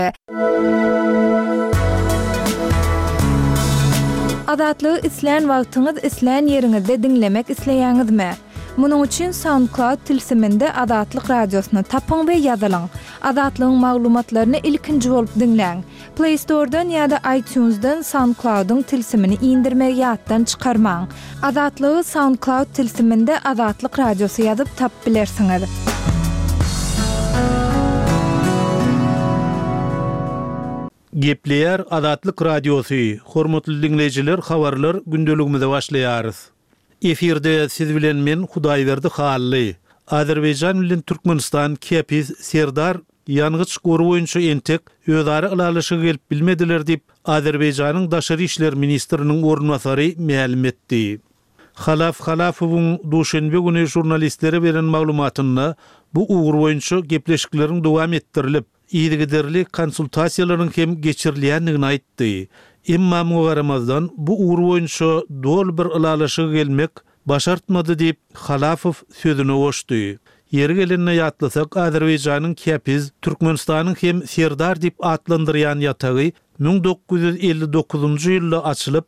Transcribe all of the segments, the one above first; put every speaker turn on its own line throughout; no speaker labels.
Adatlygy isleýän wagtyňyz isleýän ýeriňizde dinlemek isleýäňizmi? Munuň üçin SoundCloud tilsiminde Adatlyk radiosyny tapyň we ýazylaň. Adatlygyň maglumatlaryny ilkinji bolup dinleň. Play Store'dan ýa-da iTunes'dan SoundCloud'un tilsimini indirmek ýatdan çykarmaň. Adatlygy SoundCloud tilsiminde Adatlyk radiosy ýazyp tap bilersiňiz.
Gepleýär Adatlyk radiosy. Hormatly dinleýijiler, habarlar gündeligimizde başlaýarys. Efirde siz bilen men Hudaýberdi Hally. Azerbaýjan bilen Türkmenistan Kepiz Serdar ýangıç goru boýunça entek özara ılalyşyga gelip bilmediler dip Azerbaýjanyň daşary işler ministriniň ornwasary ma'lum etdi. Halafowyň duşenbe güni jurnalistlere beren maglumatyny bu ugur boýunça gepleşikleriň dowam etdirilip, ýygyderli konsultasiýalaryň hem geçirilýändigini aýtdy. Emma mugaramazdan bu ugur boýunça dol bir ılalyşyga gelmek başartmady diýip Halafow sözüne goşdy. Yeri gelenine ýatlasak, Azerbaýjanyň Kepiz, Türkmenistanyň hem Serdar diýip atlandyrýan ýatagy 1959-njy ýylda açylyp,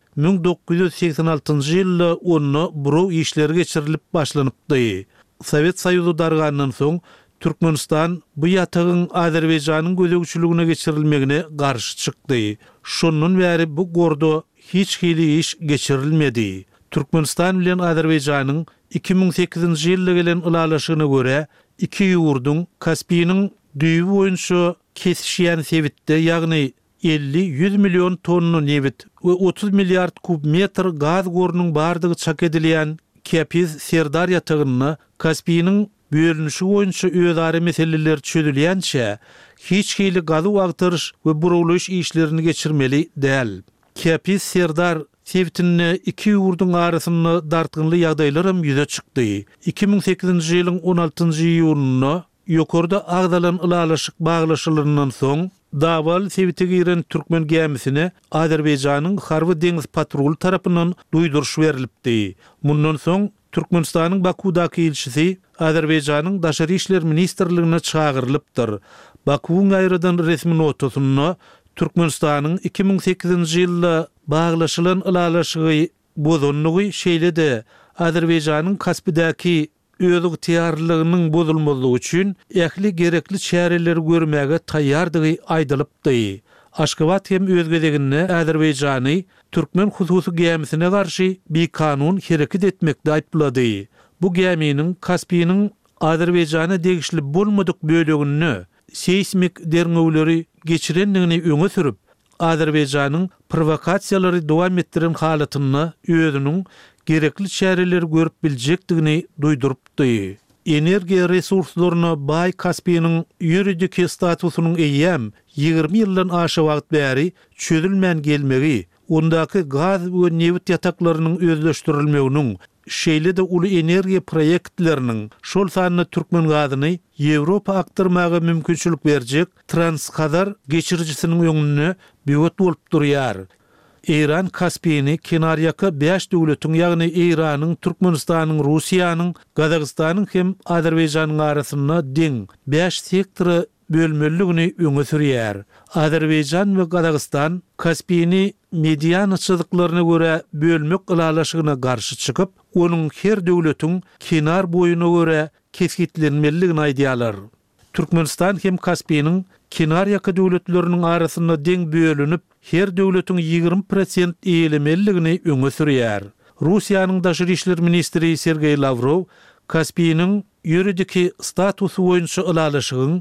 1986-njy ýylda onu buru işleri geçirilip başlanypdy. Sowet Soýuzy dargandan soň Türkmenistan bu ýatagyň Azerbaýjanyň gözegçiligine geçirilmegine garşy çykdy. Şondan bäri bu gorda hiç hili iş geçirilmedi. Türkmenistan bilen Azerbaýjanyň 2008-nji ýylda gelen ılalaşygyna görä, iki ýurduň Kaspiýanyň düýbi boýunça kesişýän sebitde, ýagny 50-100 milyon tonna neft we 30 milliard kub metr gaz gorunyň bardygy çak edilýän Kepiz Serdar ýatagyny Kaspiýanyň bölünüşi boýunça özara meseleler çözülýänçe hiç hili gazy agtarış we buruluş işlerini geçirmeli däl. Kepiz Serdar sebitini iki ýurduň arasyny dartgynly ýagdaýlarym ýüze çykdy. 2008-nji ýylyň 16-njy ýylyna ýokarda agdalan ılalaşyk baglaşylaryndan soň Dawal sebiti giren Türkmen gemisine Azerbaýjanyň Harby deňiz patrul tarapyndan duýduruş berilipdi. Mundan soň Türkmenistanyň Bakudaky elçisi Azerbaýjanyň daşary işler ministrligine çağırlypdyr. Bakuň aýrydan resmi notasyna Türkmenistanyň 2008-nji ýylda baglaşylan ılalaşygy bozanlygy şeýlede Azerbaýjanyň Kaspydaky özüg tiýarlygynyň bozulmalygy üçin ähli gerekli çäreler görmäge taýýardygy aýdylypdy. Aşgabat hem öz gezeginde Azerbaýjany Türkmen hususy gemisine garşy bir kanun hereket etmekde aýplady. Bu geminiň Kaspiýanyň Azerbaýjana degişli bolmadyk bölegini seismik derňewleri geçirendigini öňe sürüp, Azerbaýjanyň provokasiýalary dowam etdiren halatyny özüniň gerekli çäreler görüp biljekdigini duýdurupdy. Energiýa resurslaryna baý Kaspiýanyň ýuridik statusynyň eýem 20 ýyldan aşy wagt bäri çözülmän gelmegi, ondaky gaz we neft ýataklarynyň özleşdirilmeginiň, şeýle de uly energiýa proýektleriniň şol sanyny Türkmen gazyny Ýewropa aktyrmagy mümkinçilik berjek Transkazar geçirjisiniň öňüne böwet bolup durýar. İran Kaspiýany kenaryaky 5 döwletiň, ýagny Iranyň, Türkmenistanyň, Russiýanyň, Gazagystanyň hem Azerbaýjanyň arasyna deň 5 sektory bölmeligini öňe sürýär. Azerbaýjan we Gazagystan Kaspiýany medianaçylyklaryna görä bölmek ılalaşygyna garşy çykyp, onuň her döwletiň kenar boýuna görä kesgitlenmeligini aýdýarlar. Türkmenistan hem Kaspiýanyň kenaryaky döwletleriniň arasyna deň bölünip, her döwletiň 20% eýlemeligini öňe sürýär. Russiýanyň daşary işler ministri Sergey Lavrov Kaspiýanyň ýuridik statusy boýunça ılalaşygyň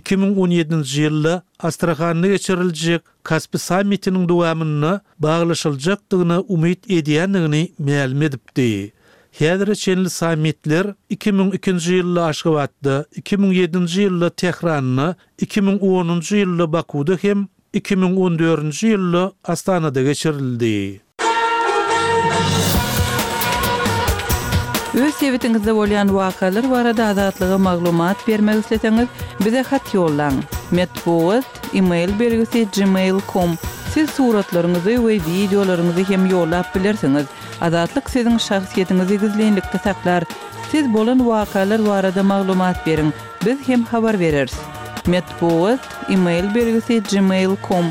2017-nji ýylda Astrahanyna geçiriljek Kaspy sammitiniň dowamyna baglaşyljakdygyna umyt edýändigini ma'lum edipdi. Häzir çenli sammitler 2002-nji ýylda Aşgabatda, 2007-nji ýylda Tehranda, 2010-njy ýylda Bakuda hem 2014-nji ýylda Astanada geçirildi.
Öz sebitiňizde bolýan wakalar barada azatlyga maglumat bermek isleseňiz, bize hat ýollaň. Metbuat email bergisi gmail.com. Siz suratlaryňyzy we videolaryňyzy hem ýollap bilersiňiz. Azatlyk siziň şahsiýetiňizi gizlenlikde saklar. Siz bolan wakalar barada maglumat beriň. Biz hem habar bereriz. Metbuat email belgisi gmail.com.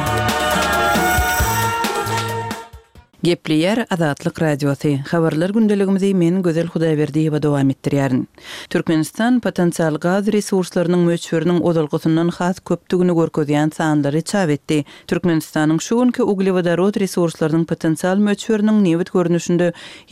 Gepleyer Azatlyk Radiosu. Habarlar gündeligimizi men Gözel Hudaýberdiýew dowam etdirýärin. Türkmenistan potensial gaz resurslarynyň möçberiniň odalgysyndan has köpdigini görkezýän sanlary çap etdi. Türkmenistanyň şu günki uglevodorod resurslarynyň potensial möçberiniň nebit görnüşinde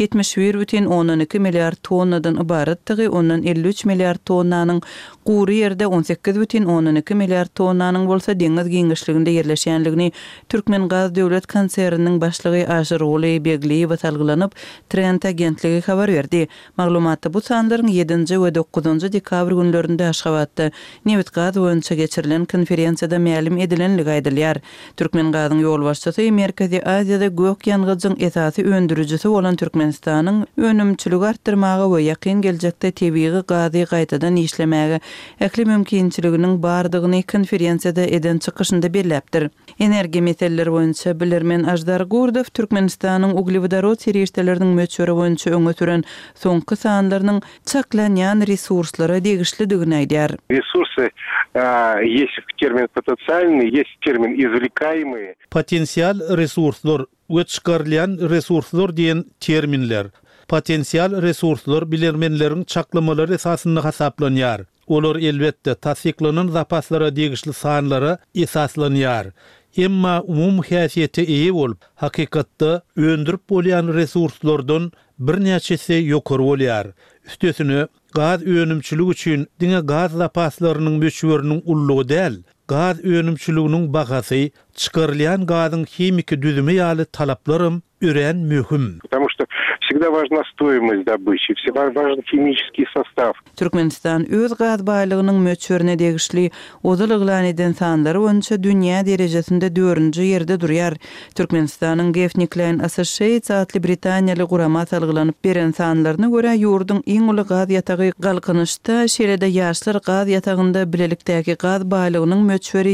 71,12 milliard tonnadan ibaratdygy, ondan 53 milliard tonnanyň gury ýerde 18,12 milliard tonnanyň bolsa deňiz giňişliginde ýerleşýänligini Türkmen Gaz Döwlet Konserniniň başlygy Roly Begli ve salgylanyp Trend agentligi habar berdi. Maglumatda bu sanlaryň 7-nji we 9-njy dekabr günlerinde Aşgabatda nebit gaz boýunça geçirilen konferensiýada ma'lum edilenligi aýdylýar. Türkmen gazynyň ýol başçysy Merkezi Aziýada gök ýangyjynyň esasy öndürüjisi bolan Türkmenistanyň önümçiligi artdyrmagy we ýakyn geljekde tebii gazy gaýtadan işlemäge ähli mümkinçiliginiň bardygyny konferensiýada eden çykyşynda belläpdir. Energiýa meselleri boýunça bilermen Ajdar Gurdow Türkmenistanyň uglevodorod serýeşdeleriniň möçberi boýunça öňe süren soňky sanlarynyň çaklanýan resurslary degişlidigini aýdýar.
Ресурсы есть термин потенциальный, есть термин извлекаемые.
Potensial resurslar we çykarylýan resurslar diýen terminler. Potensial resurslar bilermenleriň çaklamalary esasynda hasaplanýar. Olar elbetde tasdiklanan zapaslara degişli sanlara esaslanýar. Emma umum häsiýeti eýe bolup, hakykatda öndürip bolýan resurslardan birnäçesi ýokary bolýar. Üstesine gaz önümçiligi üçin diňe gaz zapaslarynyň möçberiniň ullugy däl, gaz önümçiliginiň bahasy çykarylýan gazyň hemiki düzümi ýaly talaplarym ören möhüm.
Потому что всегда важна стоимость добычи, всегда важен химический состав.
Türkmenistan öz gaz baýlygynyň möçberine degişli odaly ýlan eden sanlary boýunça dünýä derejesinde 4-nji ýerde durýar. Türkmenistanyň Gefniklein Associates adly Britaniýaly gurama salgylanyp beren sanlaryna görä ýurduň iň uly gaz ýatagy galkynışda şerede ýaşlar gaz ýatagynda bilelikdäki gaz baýlygynyň möçberi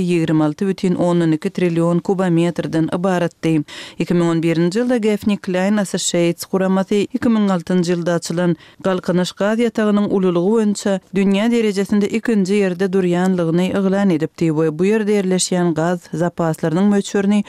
26,12 trillion kubometrden ibaratdy. 2011-nji ýylda Gefniklein Associates guramasy 2006-njy ýylda açylan galkynış gaz ýatagynyň ululugy boýunça dünýä derejesinde 2-nji ýerde durýanlygyny eglan edipdi we bu ýerde ýerleşýän gaz zapaslarynyň möçberini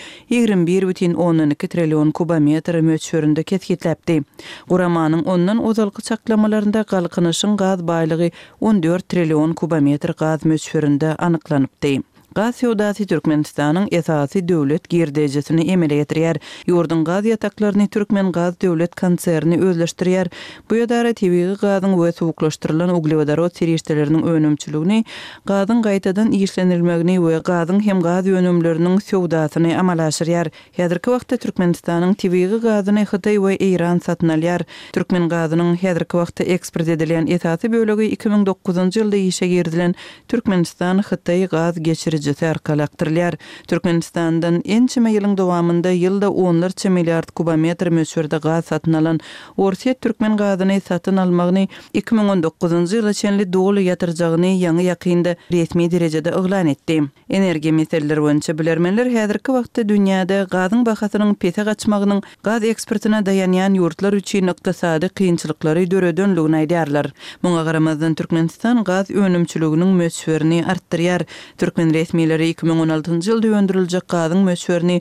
21,12 trillion kubometr möçberinde ketgitläpdi. Guramanyň ondan ozalky çaklamalarynda galkynışyň gaz baýlygy 14 trillion kubometr gaz möçberinde anyklanypdy. Gaz ýewdasy Türkmenistanyň esasy döwlet girdejesini emele ýetirýär. Ýurdun gaz ýataklaryny Türkmen Gaz Döwlet Konserni özleşdirýär. Bu ýadara tebii gazyň we suwuklaşdyrylan uglevodorod serýeşdeleriniň önümçiligini, gazyň gaýtadan işlenilmegini we gazyň hem gaz önümleriniň ýewdasyny amala aşyrýar. Häzirki wagtda Türkmenistanyň tebii gazyny Hytaý we Iran satyn alýar. Türkmen gazynyň häzirki wagtda eksport edilen esasy bölegi 2009-njy ýylda işe girdilen Türkmenistan Hytaý gaz geçiri arkalakdyrylýar. Türkmenistandan ençime ýylyň dowamında ýylda 10 milliard kubometr möçberde gaz satyn alan Orsiýet Türkmen gazyny satyn almagyny 2019-njy ýyla çenli doly ýatyrjagyny ýaňy ýakynda resmi derejede eglan etdi. Energiýa meselleri boýunça bilermenler häzirki wagtda dünýäde gazyň bahasynyň pese gaçmagynyň gaz eksportyna dayanýan ýurtlar üçin ykdysady kynçylyklary döredönligini aýdýarlar. Muňa garamazdan Türkmenistan gaz önümçiliginiň möçberini artdyrýar. Türkmen resmileri 2016-njy ýylda öndüriljek gazyň möçberini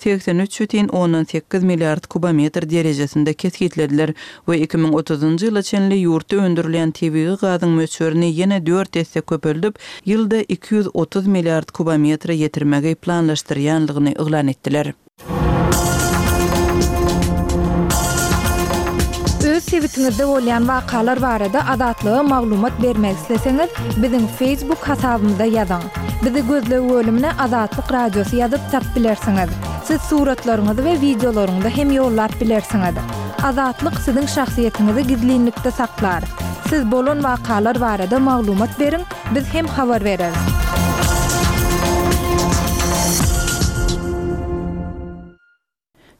83,18 milliard kubometr derejesinde kesgitlediler we 2030-njy ýyla çenli ýurtda öndürilen tebii gazyň möçberini ýene 4 esse köpeldirip ýylda 230 milliard kubometr ýetirmegi planlaşdyrýanlygyny eglan etdiler.
Öz sebitiňizde bolýan wakalar barada adatlyga maglumat bermek isteseňiz, biziň Facebook hasabymyzda ýazyň. Bizi gözlegi bölümine Azatlyk Radiosu ýazyp tap bilersiňiz. Siz suratlaryňyzy we videolaryňyzy hem ýollap bilersiňiz. Azatlyk siziň şahsiýetiniňizi gizlinlikde saklar. Siz bolan wakalar barada maglumat beriň, biz hem habar bereriz.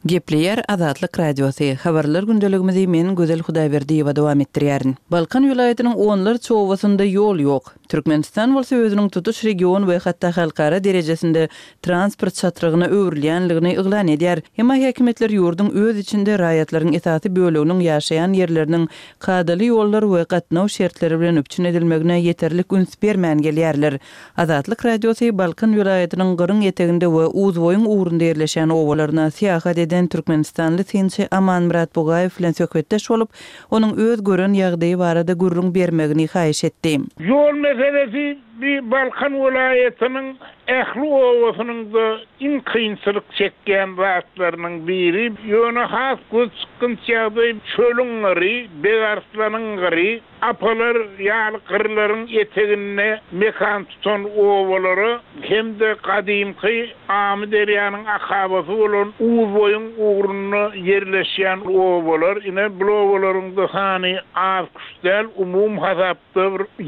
Gepleyer Azatlyk Radiosu. Habarlar gündeligimizi men Gözel Hudaýberdiýewa dowam etdirýärin. Balkan vilayatynyň onlar çowasynda ýol ýok. Türkmenistan bolsa özüniň tutuş region we hatda halkara derejesinde transport çatrygyny öwrülýänligini yglan edýär. Hema häkimetler ýurdun öz içinde raýatlaryň esasy böleginiň ýaşaýan ýerleriniň kadaly ýollar we gatnaw şertleri bilen öpçün edilmegine ýeterlik üns bermän gelýärler. Azatlyk Radiosu Balkan vilayatynyň gyryn ýeteginde we uzboýun ugrunda ýerleşen owalaryna syýahat eden Türkmenistanly Tinçi Aman Murat Bogaýew bilen söhbetdeş bolup, onuň öz görän ýagdaýy barada gurrun bermegini haýyş etdi.
Yol meselesi bir Balkan vilayatynyň ähli owasynyň da iň kynçylyk çekýän wagtlarynyň biri. Ýöne has göz çykynçaby çölüňleri, begarstlanyňları, apalar ýaly gyrlaryň etegine mekan tutan owalary hemde kadymky Amy derýanyň akabasy bolan uzboýun ugruna ýerleşýän owalar. Ine bu owalaryň da sany az küçdäl, umum hasapda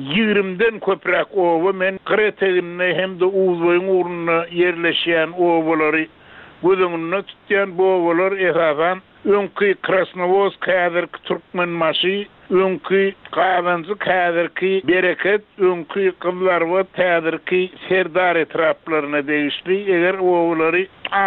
20den köprek owa men Kretegine hemde uzboýun ugruna ýerleşýän owalary gözüňde tutýan bu owalar esasan öňki Krasnovosk häzirki Türkmenmaşy, öňki Qabanzy häzirki Bereket, öňki Qızlarwat häzirki Serdar etraplaryna degişli. Eger owalary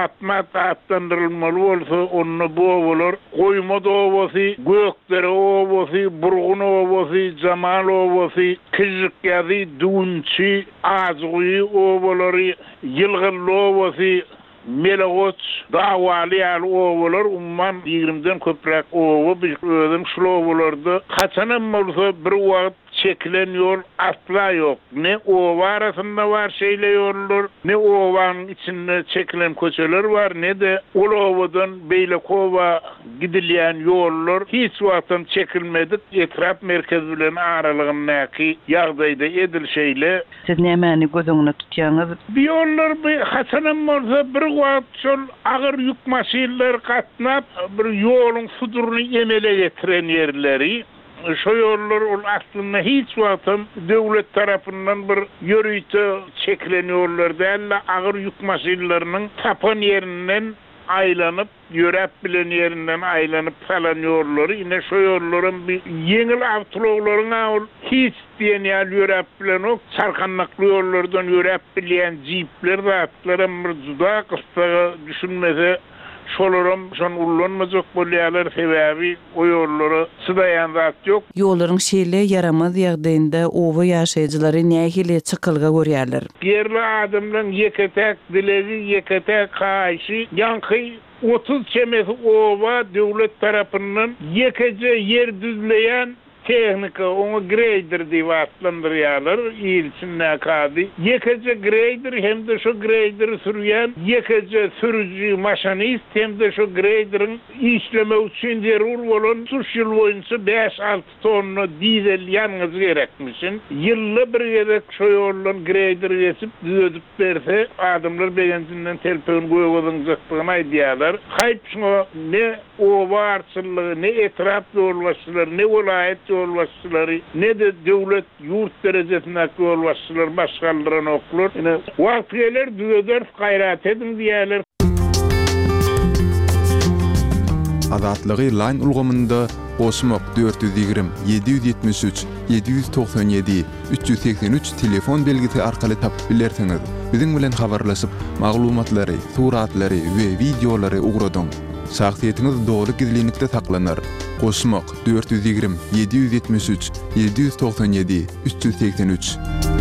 atlandyrylmaly bolsa, onu bu owalar Goýma owasy, Gökdere owasy, Burgun owasy, Jamal owasy, Kizikýazy, Dunçy, Azgy owalary, Ýylgyl owasy, Melagoç, Dawaly owalar umman 20den köprek owa bir özüm şol owalarda haçanam bolsa bir wagt çekilen ýol asla ýok. Ne owa arasynda bar şeýle ýollar, ne owanyň içinde çekilen köçeler bar, ne de ol owadan Beýlekowa gidilýän ýollar hiç wagtdan çekilmedi. Etrap merkez bilen aralygyndaky ýagdaýda edilşeýle.
Siz nämäni gözüňizde tutýaňyz?
Bu ýollar bir haçanam bolsa bir wagt şol agyr ýük maşinler gatnap bir ýoluň fuduruny emele getiren ýerleri. Şu ýollar ol aslında hiç wagtdan döwlet tarapyndan bir ýörüýte çekilen ýollar däl, agyr ýük maşinlarynyň tapan ýerinden aýlanyp, ýörep bilen ýerinden aýlanyp falan ýollary. Ine şu ýollarym bir ýeňil awtologlaryň ol hiç diýen ýörep bilen ok çarkanlykly ýollardan ýörep bilen jeepler zatlarym bir juda kısa düşünmese şolaram şon ullanmajak bolýarlar sebäbi o ýollary sydaýan zat ýok.
Ýollaryň şeýle yaramaz ýagdaýynda owa ýaşaýjylary nähili çykylga görýärler.
Yerli adamlaryň ýeketek dilegi, ýeketek haýşy, ýanky 30 çemesi owa döwlet tarapyndan ýekece ýer düzleýän tehnika, onu grader diýip atlandyrýarlar, ýylçynda kady. Ýekece grader hem de şu grader sürýän, ýekece sürüji maşinist hem de şu graderyň işleme üçin zerur bolan ýyl boýunça 5-6 tonna dizel ýanyňyz gerekmişin. Ýylly bir gerek şu ýoldan grader geçip düzedip berse, adamlar begensinden telpön goýuwadyňjakdygyny aýdýarlar. Haýp şo ne owa arçylygy, ne etrap ýolbaşçylary, ne vilayet ýolbaşçylary, ne de döwlet ýurt derejesindäki ýolbaşçylar başgallaryň oklar. Ine wagt geler düzeder gaýrat edin diýerler.
Azatlygy line ulgamynda Osmok 420 773 797 383 telefon belgisi arkaly tapyp bilersiňiz. Biziň bilen habarlaşyp maglumatlary, suratlary we videolary ugradyň. Şahsiýetiniz dogry gizlilikde saklanır. Osmok 420 773 797 383.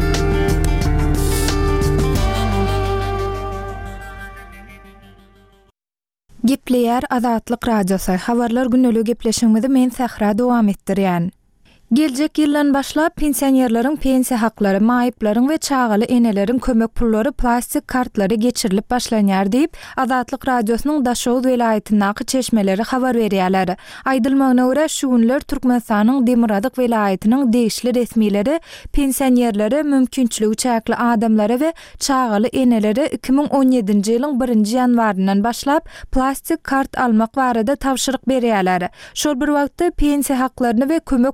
Gepleýär Azatlyk Radiosu. Habarlar günlük gepleşigimizi men Sahra dowam etdirýän. Geljek ýyldan başlap pensionerleriň pensiýa haklary, maýyplaryň we çagaly eneleriň kömek pullary plastik kartlary geçirilip başlanýar diýip Azatlyk Radiosynyň Daşow welaýatyndaky çeşmeleri habar berýärler. Aýdylmagyna görä şu günler Türkmenistanyň Demiradyk welaýatynyň degişli resmileri pensionerlere, mümkinçiligi çäkli adamlara we çagaly eneleri 2017-nji ýylyň 1-nji ýanwaryndan başlap plastik kart almak barada tawşyryk berýärler. Şol bir wagtda pensiýa haklaryny we kömek pullaryny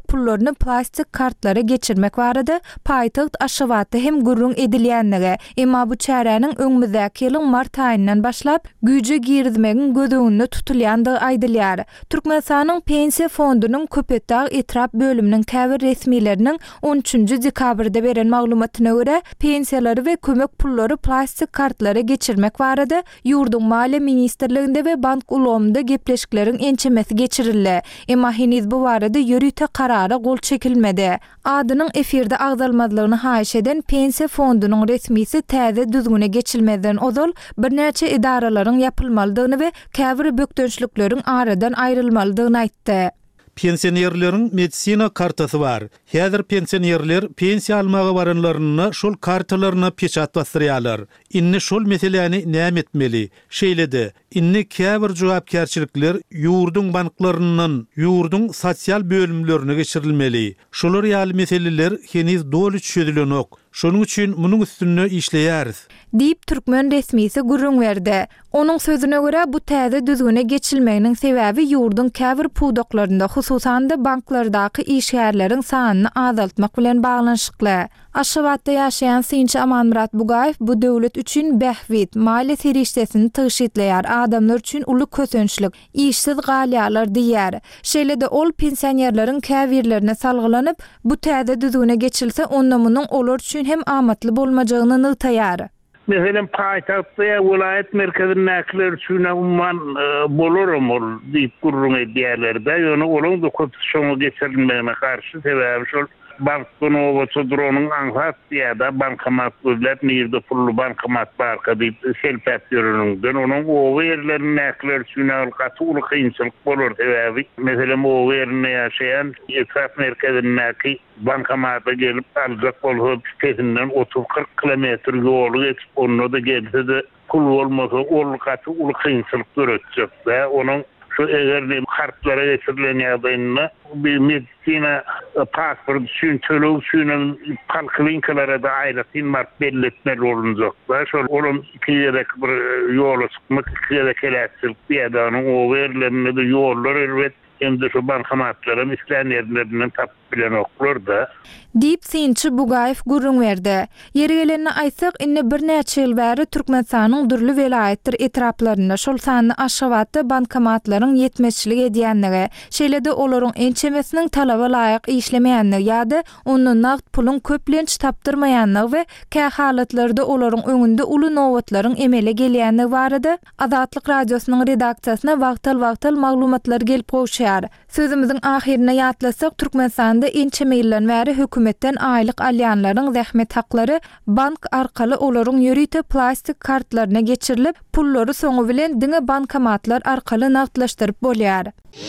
pullarını plastik kartlara geçirmek barady. Paýtagt Aşgabatda hem gurrun edilýändige, emma bu çäräniň öňümüzdäki ýylyň mart aýyndan başlap güýje girdmegiň gödeginde tutulýandygy aýdylýar. Türkmenistanyň pensiýa fondunyň Köpetdağ etrap bölüminiň käbir resmileriniň 13-nji dekabrda beren maglumatyna görä, pensiýalary we kömek pullary plastik kartlara geçirmek barady. Ýurdun Maliýe ministrliginde we bank ulgamynda gepleşikleriň ençemesi geçirildi. Emma heniz bu barada ýürüýte karara gol çekilmedi. Adynyň efirde agdalmadylygyny haýyş eden pensiýa fondunyň resmisi täze düzgüne geçilmeden ozal birnäçe idaralaryň ýapylmalydygyny we käbir bökdönçlikleriň aradan aýrylmalydygyny aýtdy.
Pensionerlerin medisina kartasy var. Häzir pensionerler pensiýa almagy baranlaryna şol kartalarına peçat bastyrýarlar. Inni şol meseleni näme etmeli? Şeýledi. Inni käbir jogapkärçilikler ýurdun banklarynyň, ýurdun sosial bölümlerine geçirilmeli. Şolar ýaly meseleler heniz doly çözülenok. Şonuň üçin munyň üstünde işleýäris.
Diýip türkmen resmisi gurrun berdi. Onuň sözüne görä bu täze düzgüne geçilmeginiň sebäbi ýurdun käbir puwdaklarynda, hususan da banklardaky işgärleriň sanyny azaltmak bilen baglanşykly. Aşgabatda ýaşaýan Sinçi Amanmurat Bugaýew bu döwlet üçin bähwit maýly serişdesini tyşytlaýar, adamlar üçin uly kösönçlik, işsiz galýalar diýär. Şeýle-de ol pensionerleriň käbirlerine salgylanyp bu täze düzgüne geçilse onnamunyň olar üçin hem amatly bolmajagyny nytaýar.
Mesela paytahtda vilayet merkezindäkiler üçin umman bolurum ol diýip gurrun edýärler-de, ýöne olaň da kötüşoňa geçirilmegine karşı sebäbi şol bankdan owaçydyronyň aňsat ýa-da bankomat gözläp nirde pullu bankomat barka diýip selpät ýörünüňden onuň o yerlerini näkler üçin gaty kynçylyk bolar sebäbi meselem o ýerine ýaşaýan etraf merkezindäki bankomata gelip aljak bolup ketinden 30-40 kilometr ýoly geçip onu da gelse de pul bolmasa ol gaty kynçylyk göretjek we onuň şu egerli kartlara geçirilen ýagdaýynda bir medisina pasport üçin tölew üçin kalklinkalara da aýratyn mark belletme bolunjak. Şol olum kiýerek bir ýola çykmak, kiýerek eläçilik ýa-da o berlerine de ýollar elbet hem şu bankomatlara mislen yerlerinden tapyp bilen oklar da.
Diýip Sinçi Bugaýew gurrun berdi. Ýeri gelenine aýtsak, inni birnäçe ýyl bäri Türkmenistanyň dürli welaýetler etraplaryna şol sany Aşgabatda bankomatlaryň ýetmezçilik edýändigi, şeýle-de olaryň ençemesiniň talaba laýyk işlemeýändigi ýa-da onuň nagd pulyň köplenç tapdyrmaýandygy we kä halatlarda olaryň öňünde uly nowatlaryň emele gelýändigi barady. Azatlyk radiosynyň redaksiýasyna wagtal maglumatlar gelip goşýar. Sözümizin ahirine ýatlasak, Türkmenistanda ençeme ýyldan bäri hökümetden aýlyk alýanlaryň zähmet haklary bank arkaly olaryň ýürüýte plastik kartlaryna geçirilip, pullary soňu bilen diňe bankomatlar arkaly nagdlaşdyryp bolýar.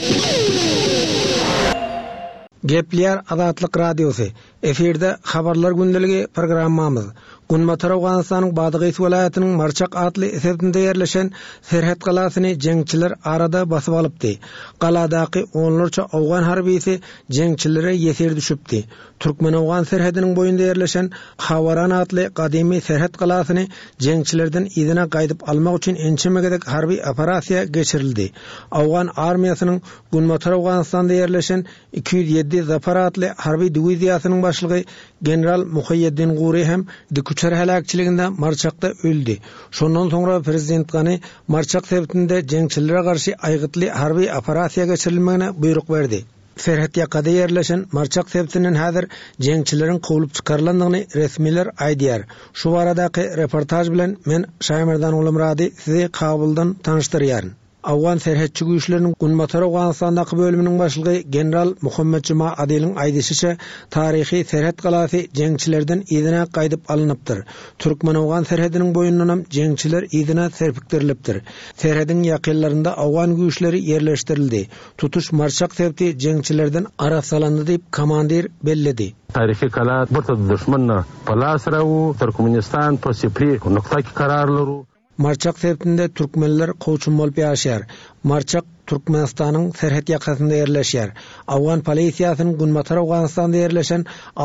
Gepler Azatlyk Radiosu. Efirde habarlar gündəligi programmamız. Gunmatar Awganystanyň Badygy welaýatynyň Marçak adly eserde ýerleşen Serhet galasyny jeňçiler arada basyp alypdy. Galadaky onlarça Awgan harbisi jeňçilere ýeter düşüpdi. Türkmen Awgan serhediniň boýunda ýerleşen Hawaran adly gadymy Serhet galasyny jeňçilerden ýyna gaýdyp almak üçin ençemegedek harby operasiýa geçirildi. Awgan armiýasynyň Gunmatar Awganystanda ýerleşen 207 Zafar adly harby diwiziýasynyň başlygy general Muhayyeddin Guri hem Küçer helakçiliginde Marçak'ta öldü. Şondan sonra prezident Gani Marçak sebitinde jeňçilere karşı aýgytly harby operasiýa geçirilmegine buyruk berdi. Serhet ýakada ýerleşen Marçak sebitinin häzir jeňçilerin gowylyp çykarlandygyny resmiler aýdýar. Şu baradaky reportaj bilen men Şaýmerdan Ulumrady sizi Kabuldan tanıştyrýaryn. Awgan serhetçi güýçleriniň Gunmatar Awganystandaky bölüminiň başlygy general Muhammed Juma Adelyň aýdyşyça taryhy serhet galasy jeňçilerden ýyna gaýdyp alınıpdyr. Türkmen Awgan serhediniň boýundan jeňçiler ýyna serpikdirilipdir. Serhedin ýakynlarynda Awgan güýçleri ýerleşdirildi. Tutuş Marçak sebti jeňçilerden ara salandy diýip komandir belledi.
Tarihi kala burta düşmanna palasraw Türkmenistan posipri noktaki kararlary
Marçak sebtinde Türkmenler goçun bolup ýaşaýar. Marçak Türkmenistanyň serhet ýakasynda ýerleşýär. Awgan polisiýasynyň Gunmatar Awganistanda ýerleşen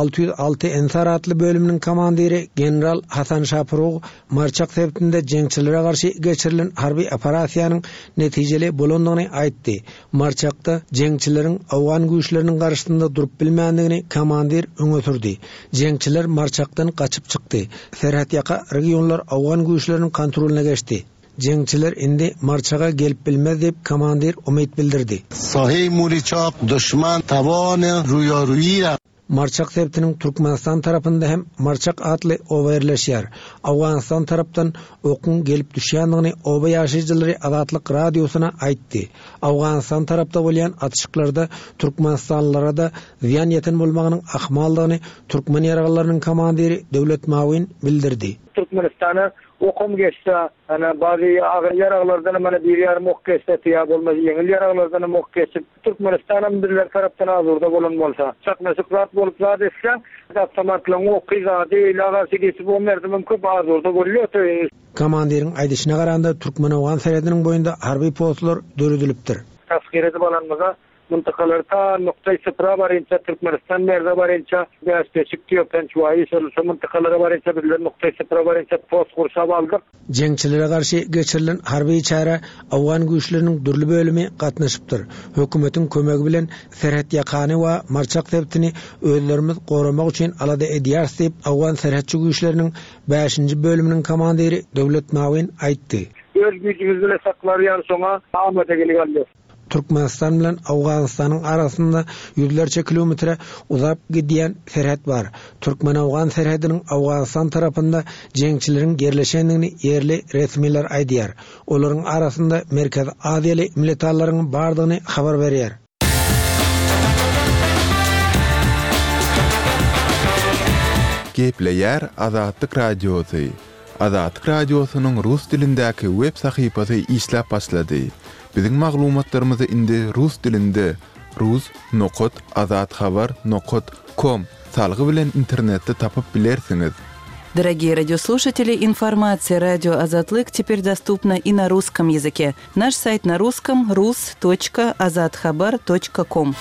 606 Ensar atly bölüminiň komandiri general Hasan Şapurow marçak sebäpinde jeňçilere garşy geçirilen harby operasiýanyň netijeli bolandygyny aýtdy. Marçakda jeňçileriň Awgan güýçleriniň garşysynda durup bilmändigini komandir öňe sürdi. Jeňçiler marçakdan kaçıp çykdy. Serhet ýaka regionlar Awgan güýçleriniň kontrolüne geçdi. Jeňçiler indi marçaga gelip bilmez dep komandir umyt bildirdi.
Sahy Muriçap düşman tawany ruýaruýa.
Marçak sebäpiniň Türkmenistan tarapynda hem marçak atly oba ýerleşýär. Awganistan tarapdan okun gelip düşýändigini oba ýaşaýjylary Azatlyk radiosyna aýtdy. Awganistan tarapda bolýan atışyklarda Türkmenistanlylara da ziýan ýeten bolmagynyň ahmaldygyny Türkmen ýaragalarynyň komandiri Döwlet Mawin bildirdi.
Türkmenistana okum geçse, ana bazı ağır yaraglardan mana bir yarım ok geçse ya bolmaz, yeňil yaraglardan ok geçip Türkmenistan'ın birler tarapdan azurda bolan bolsa, çakmasyklat bolup zat etse, avtomatlaryň oky zady ilagasy geçip o merdimen köp azurda bolýar.
Komandiriň aýdyşyna garanda Türkmen-Awgan serediniň boýunda harby postlar döredilipdir.
Taskirede bolanmaga mıntıkalarda noktayı sıfıra varınca Türkmenistan nerede varınca biraz peşik diyor pençuayı solusu mıntıkalara varınca birler noktayı sıfıra varınca post kursa aldık.
Jeňçilere garşy geçirilen harby çara Awgan güýçleriniň dürli bölümi gatnaşypdyr. Hökümetiň kömegi bilen serhet ýakany we marçak sebäpini özlerimiz goramak üçin alada edýärs diýip Awgan serhetçi güýçleriniň 5-nji bölüminiň komandiri Döwlet Mawin aýtdy.
Öz güýçümiz bilen saklaryň soňa amada gelýär.
Türkmenistan bilen Awganistanyň arasynda yüzlerce kilometre uzap gidýän serhet bar. Türkmen-Awgan serhediniň Awganistan tarapynda jeňçileriň gerleşendigini ýerli resmiler aýdýar. Olaryň arasynda Merkez Aziýaly militarylaryň bardygyny habar berýär.
Gepleýär Azatlyk radiosu. Azatlyk radiosynyň rus dilindäki web sahypasy işläp başlady. Biziň maglumatlarymyzy indi rus dilinde rus.azatxabar.com salgy bilen internetde tapyp bilersiňiz.
Дорогие радиослушатели, информация «Радио Азатлык» теперь доступна и на русском языке. Наш сайт на русском – rus.azatxabar.com.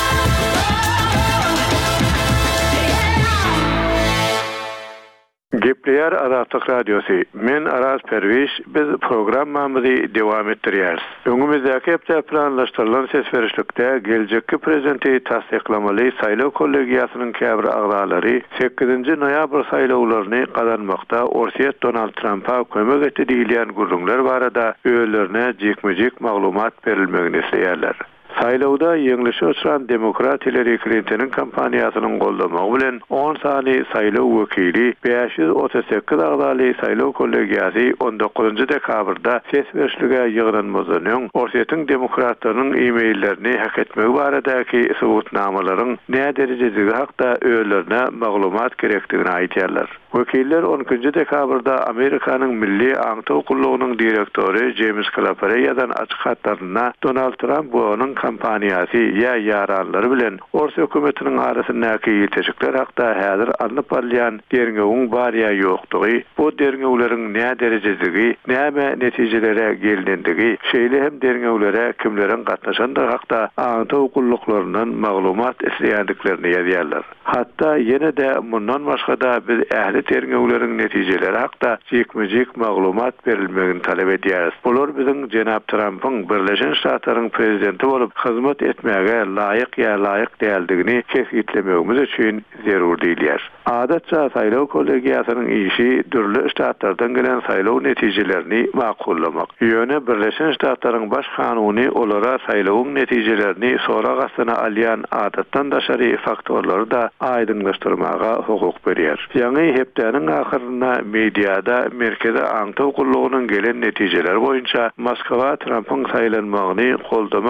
Gepleýär Azatlyk radiosu. Men Aras Perwiş, biz programmamyzy dewam etdirýäris. Öňümüzdäki hepde planlaşdyrylan sesverişlikde geljekki prezidenti tasdiklamaly saýlaw kollegiýasynyň käbir agzalary 8-nji noýabr saýlawlaryny gazanmakda Orsiýet Donald Trump'a kömek etdi diýilýän gurrunlar barada öýlerine jekmejek maglumat berilmegini isleýärler. Saýlawda ýeňilişe uçuran Demokrat Hillary Clinton'ın kampaniýasynyň gollamagy bilen 10 sany saýlaw wekili 538 agdaly saýlaw kollegiýasy 19-njy dekabrda ses berişlige ýygranmazanyň Orsiýetiň demokratlarynyň e-maillerini hak etmegi baradaky subutnamalaryň näme derejedäki hakda öýlerine maglumat gerekdigini aýtýarlar. Wekiller 10-njy dekabrda Amerikanyň Milli Aňtaw Gullugynyň direktori James Clapper'e ýazan açyk hatlaryna Donald Trump bu onuň kampaniýasy ýa ýaranlary bilen Orsiýa hökümetiniň arasyndaky ýeteşikler hakda häzir alınıp barýan derňegiň bar ýa ýokdugy, bu derňegleriň näme derejedäki, näme netijelere geldendigi, şeýle hem derňeglere kimleriň gatnaşandygy hakda Aňtaw Gulluklarynyň maglumat isleýändiklerini ýazýarlar. Hatda ýene de mundan başga da biz ähli derňegleriň netijeleri hakda jekmejek maglumat berilmegini talap edýäris. Bular biziň Jenap Trump'yň Birleşen Ştatlaryň prezidenti bolup hyzmat etmäge laýyk ýa laýyk däldigini kesgitlemegimiz üçin zerur diýilýär. Adatça saýlaw kollegiýasynyň işi dürli ştatlardan gelen saýlaw netijelerini makullamak. Ýöne Birleşen Ştatlaryň baş kanuny olara saýlawyň netijelerini sonra gastyna alýan adatdan daşary faktorlary da aýdynlaşdyrmaga hukuk berýär. Ýa-ni hepdeniň ahyryna mediada Merkez Aňtaw Gullugynyň gelen netijeler boýunça Moskwa Trump'yň saýlanmagyny goldamak maksat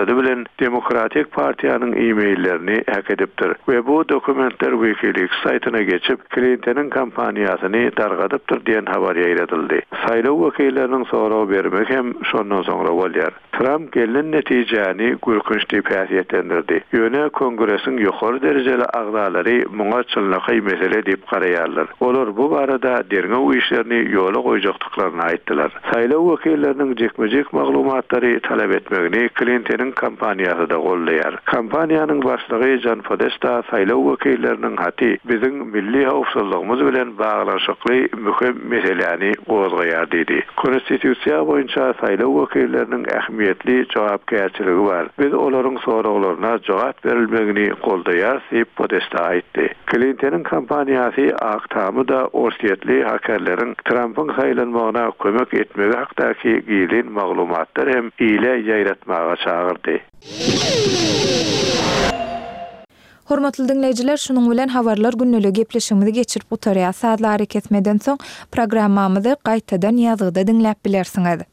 maksadı bilen Demokratik Partiýanyň e-maillerini hack edipdir we bu dokumentler WikiLeaks saytyna geçip Clinton'ın kampaniýasyny dargadypdyr diýen habar ýaýradyldy. Saýlaw wekilleriniň soraw bermek hem şondan soňra bolýar. Trump gelinen netijäni gürkünç diýip häsiýetlendirdi. Ýöne Kongresiň ýokary derejeli agdalary muňa çynlaky mesele diýip garaýarlar. Olar bu barada derňe o işlerini ýola goýjakdyklaryny aýtdylar. Saýlaw wekilleriniň jekmejek maglumatlary talap etmegini Clinton'ın kampaniýasy da gollaýar. Kampaniýanyň başlygy John Podesta saýlaw wekilleriniň haty biziň milli howpsuzlygymyz bilen baglanşykly mühim meseleni gozgaýar dedi. Konstitusiýa boýunça saýlaw wekilleriniň ähmiýetli jogapkärçiligi bar. Biz olaryň sorawlaryna jogap berilmegini goldaýar diýip Podesta aýtdy. Clinton'ın kampaniýasy aktamı da orsiýetli hakerleriň Trump'yň saýlanmagyna kömek etmegi hakdaky giýilen maglumatlar hem ile ýaýratmaga çagyrdy.
Hormatly dinleyijiler, şunuň bilen habarlar günneligi gepleşigimizi geçirip otarýar. Saatlar hareket etmeden soň programmamyzy gaýtadan ýazgyda dinläp bilersiňiz.